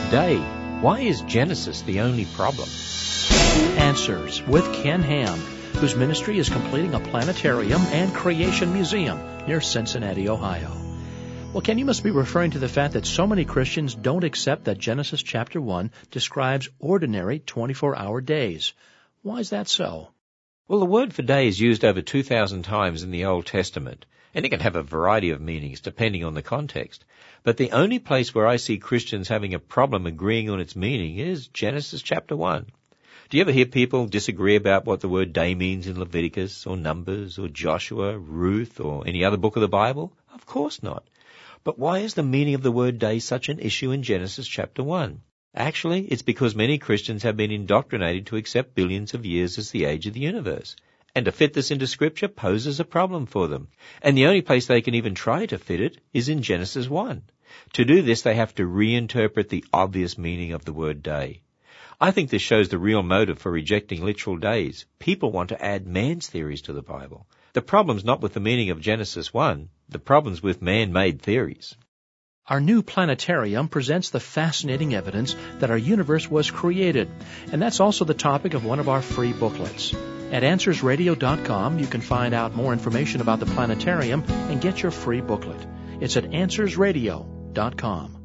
Day. Why is Genesis the only problem? Answers with Ken Ham, whose ministry is completing a planetarium and creation museum near Cincinnati, Ohio. Well, Ken, you must be referring to the fact that so many Christians don't accept that Genesis chapter 1 describes ordinary 24-hour days. Why is that so? Well, the word for day is used over 2,000 times in the Old Testament, and it can have a variety of meanings depending on the context. But the only place where I see Christians having a problem agreeing on its meaning is Genesis chapter 1. Do you ever hear people disagree about what the word day means in Leviticus or Numbers or Joshua, Ruth, or any other book of the Bible? Of course not. But why is the meaning of the word day such an issue in Genesis chapter 1? Actually, it's because many Christians have been indoctrinated to accept billions of years as the age of the universe. And to fit this into Scripture poses a problem for them. And the only place they can even try to fit it is in Genesis 1. To do this, they have to reinterpret the obvious meaning of the word day. I think this shows the real motive for rejecting literal days. People want to add man's theories to the Bible. The problem's not with the meaning of Genesis 1. The problem's with man-made theories. Our new planetarium presents the fascinating evidence that our universe was created, and that's also the topic of one of our free booklets. At AnswersRadio.com, you can find out more information about the planetarium and get your free booklet. It's at AnswersRadio.com.